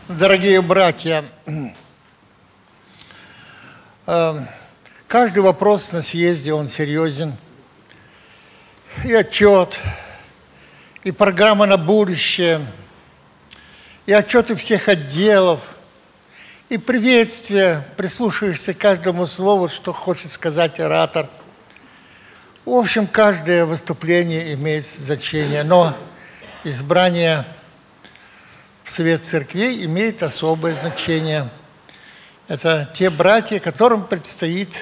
Дорогие братья, каждый вопрос на съезде, он серьезен. И отчет, и программа на будущее, и отчеты всех отделов, и приветствие, прислушиваешься к каждому слову, что хочет сказать оратор. В общем, каждое выступление имеет значение, но избрание в Совет Церквей имеет особое значение. Это те братья, которым предстоит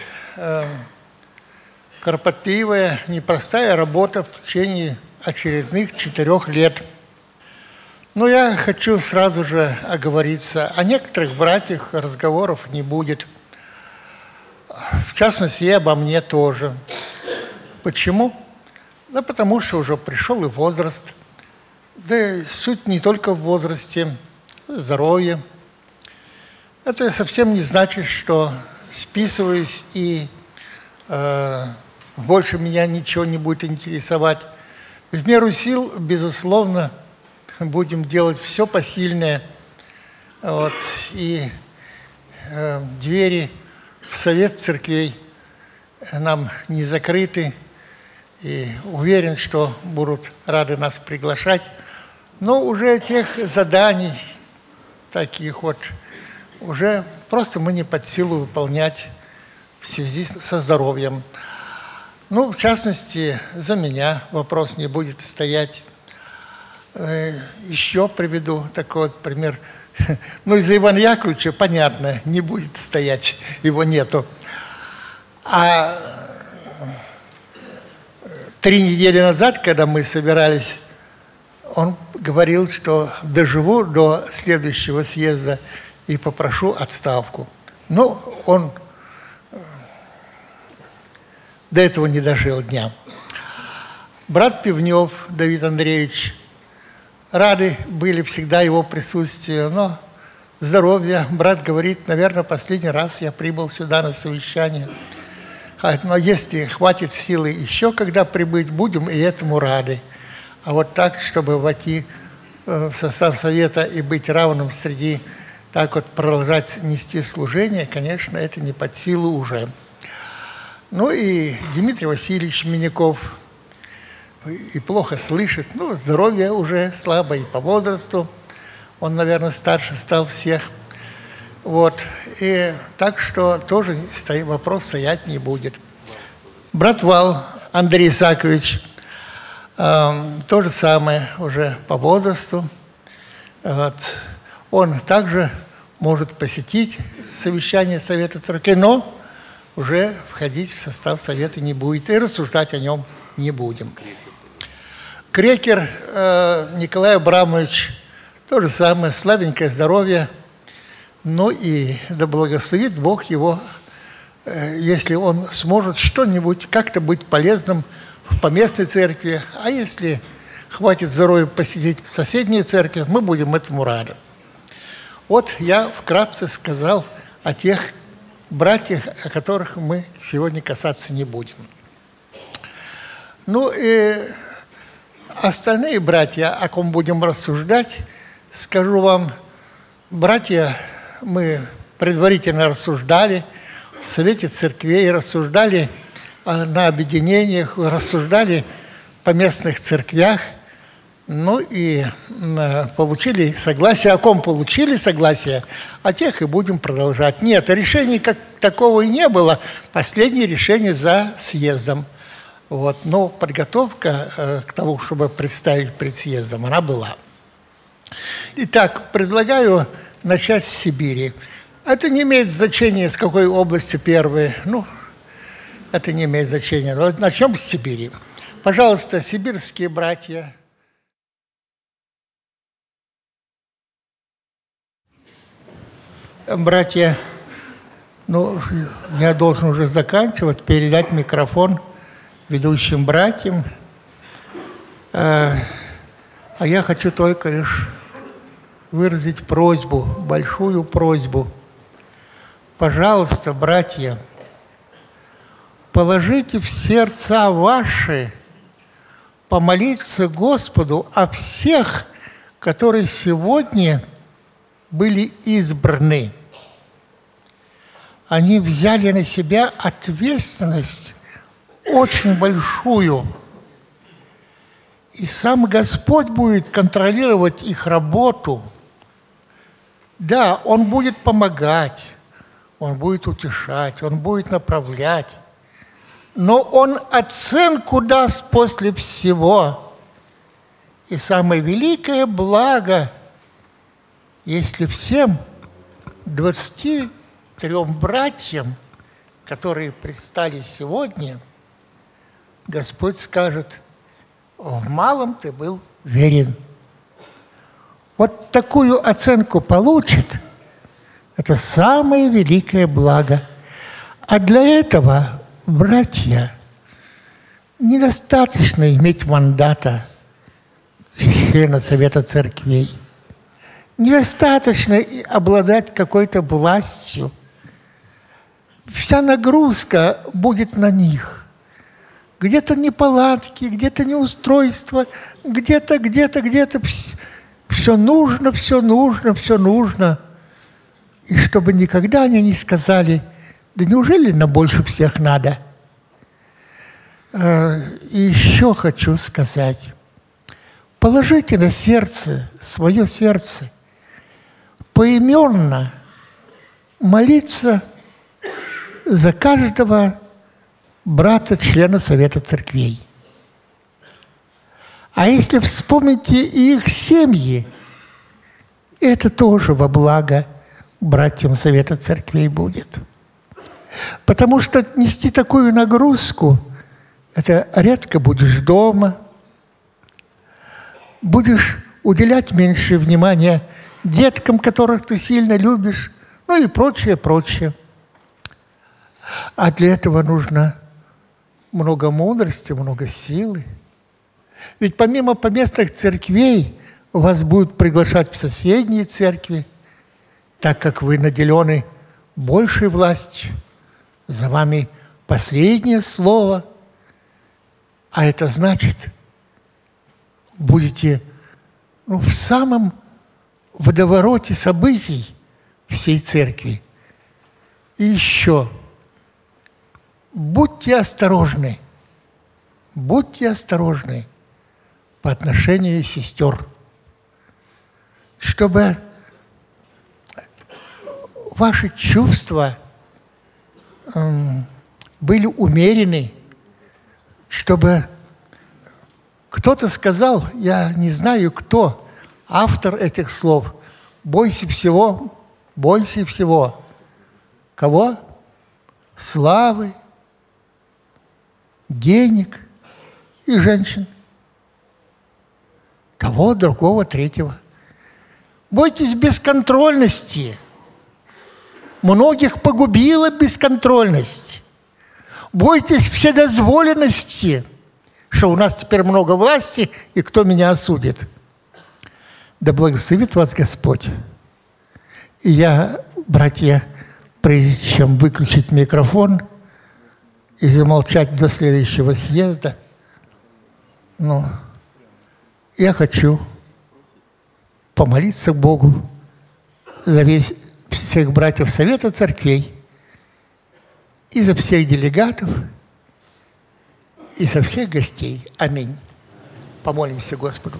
кропотливая, непростая работа в течение очередных 4 лет. Но я хочу сразу же оговориться. О некоторых братьях разговоров не будет. В частности, и обо мне тоже. Почему? Да потому что уже пришел и возраст. Да и суть не только в возрасте, здоровье. Это совсем не значит, что списываюсь и больше меня ничего не будет интересовать. В меру сил, безусловно, будем делать все посильное. Вот. И двери в Совет Церквей нам не закрыты. И уверен, что будут рады нас приглашать. Но уже тех заданий, таких вот, уже просто мы не под силу выполнять в связи со здоровьем. Ну, в частности, за меня вопрос не будет стоять. Еще приведу такой вот пример. Ну, из-за Ивана Яковлевича, понятно, не будет стоять, его нету. А 3 недели назад, когда мы собирались, он говорил, что доживу до следующего съезда и попрошу отставку. Но он до этого не дожил дня. Брат Пивнев Давид Андреевич, рады были всегда его присутствию, но здоровье, брат говорит, наверное, последний раз я прибыл сюда на совещание. Но если хватит силы еще когда прибыть, будем и этому рады. А вот так, чтобы войти в состав совета и быть равным среди, так вот продолжать нести служение, конечно, это не под силу уже. Ну и Дмитрий Васильевич Миняков и плохо слышит, ну, здоровье уже слабо и по возрасту. Он, наверное, старше стал всех. Вот. И так что тоже вопрос стоять не будет. Брат Вал Андрей Исаакович, то же самое уже по возрасту. Вот. Он также может посетить совещание Совета Церкви, но уже входить в состав Совета не будет и рассуждать о нем не будем. Крекер Николай Абрамович, то же самое, слабенькое здоровье. Ну и да благословит Бог его, если он сможет что-нибудь, как-то быть полезным в поместной церкви. А если хватит здоровья посетить в соседнюю церковь, мы будем этому рады. Вот я вкратце сказал о тех братьях, о которых мы сегодня касаться не будем. Ну и остальные братья, о ком будем рассуждать, скажу вам, братья, мы предварительно рассуждали в Совете Церквей, рассуждали на объединениях, рассуждали по местных церквях, ну и получили согласие. О ком получили согласие, о тех и будем продолжать. Нет, решений как такого и не было. Последнее решение за съездом. Вот. Но подготовка к тому, чтобы представить пред съездом, она была. Итак, предлагаю начать с Сибири. Это не имеет значения, с какой области первые. Ну, это не имеет значения. Но начнем с Сибири. Пожалуйста, сибирские братья. Братья, ну, я должен уже заканчивать, передать микрофон ведущим братьям. А я хочу только лишь выразить просьбу, большую просьбу. Пожалуйста, братья, положите в сердца ваши помолиться Господу о всех, которые сегодня были избраны. Они взяли на себя ответственность очень большую. И сам Господь будет контролировать их работу. Да, Он будет помогать, Он будет утешать, Он будет направлять. Но Он оценку даст после всего. И самое великое благо, если всем 23 братьям, которые предстали сегодня, Господь скажет: в малом ты был верен. Вот такую оценку получит, это самое великое благо. А для этого, братья, недостаточно иметь мандата члена Совета Церквей. Недостаточно обладать какой-то властью. Вся нагрузка будет на них. Где-то неполадки, где-то неустройство, где-то. Все нужно. И чтобы никогда они не сказали: да неужели нам больше всех надо? И еще хочу сказать. Положите на сердце, свое сердце, поименно молиться за каждого брата, члена Совета Церквей. А если вспомните их семьи, это тоже во благо братьям Совета Церквей будет. Потому что нести такую нагрузку, это редко будешь дома, будешь уделять меньше внимания деткам, которых ты сильно любишь, ну и прочее. А для этого нужно много мудрости, много силы. Ведь помимо поместных церквей вас будут приглашать в соседние церкви, так как вы наделены большей властью, за вами последнее слово. А это значит, будете в самом водовороте событий всей церкви. И еще, будьте осторожны по отношению сестер, чтобы ваши чувства были умерены, чтобы кто-то сказал, я не знаю кто, автор этих слов: бойся всего. Кого? Славы, денег и женщин. Того, другого, третьего. Бойтесь бесконтрольности. Многих погубила бесконтрольность. Бойтесь вседозволенности, что у нас теперь много власти, и кто меня осудит. Да благословит вас Господь. И я, братья, прежде чем выключить микрофон и замолчать до следующего съезда, я хочу помолиться Богу за всех братьев Совета Церквей и за всех делегатов, и за всех гостей. Аминь. Помолимся Господу.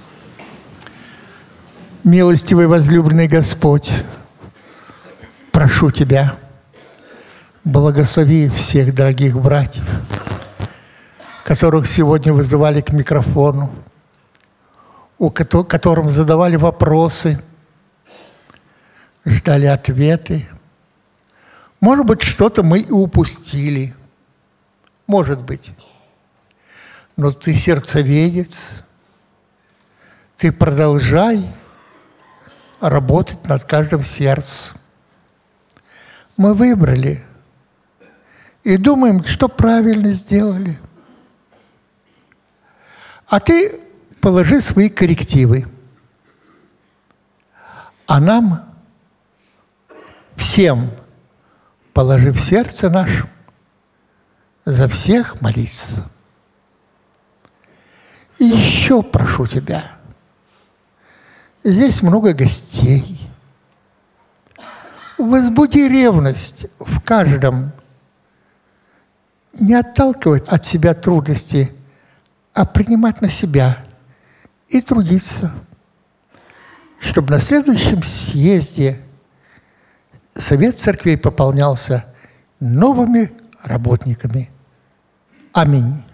Милостивый возлюбленный Господь, прошу Тебя, благослови всех дорогих братьев, которых сегодня вызывали к микрофону, которым задавали вопросы, ждали ответы. Может быть, что-то мы и упустили. Может быть. Но Ты сердцеведец. Ты продолжай работать над каждым сердцем. Мы выбрали и думаем, что правильно сделали. А Ты положи свои коррективы. А нам, всем, положи в сердце наше за всех молиться. И еще прошу Тебя, здесь много гостей, Возбуди ревность в каждом. Не отталкивать от себя трудности, а принимать на себя и трудиться, чтобы на следующем съезде Совет Церквей пополнялся новыми работниками. Аминь.